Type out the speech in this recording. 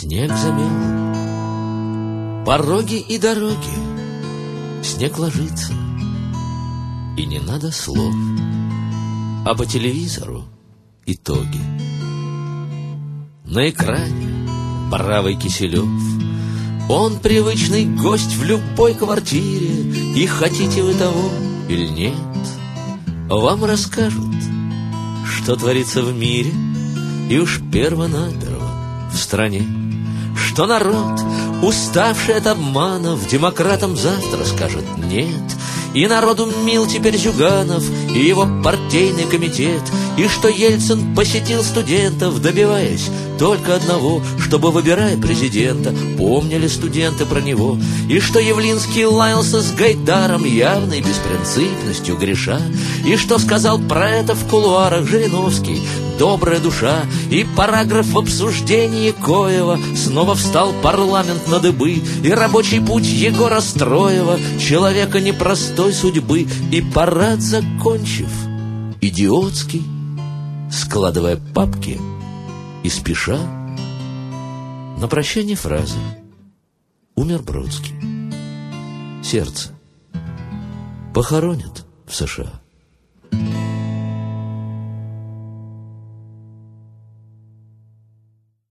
снег замел пороги и дороги, снег ложится, и не надо слов, а по телевизору итоги. На экране бравый Киселев, он привычный гость в любой квартире, и хотите вы того или нет, вам расскажут, что творится в мире, и уж перво-наперво в стране, что народ, уставший от обманов, демократам завтра скажет «нет». И народу мил теперь Зюганов и его партийный комитет, и что Ельцин посетил студентов, добиваясь только одного, чтобы, выбирая президента, помнили студенты про него, и что Явлинский лаялся с Гайдаром, явной беспринципностью греша, и что сказал про это в кулуарах Жириновский, добрая душа, и параграф в обсуждении коего снова встал парламент на дыбы, и рабочий путь Егора Строева, человека непростой судьбы, и парад закончив, идиотский, складывая папки и спеша, на прощание фразы: умер Бродский, сердце похоронят в США.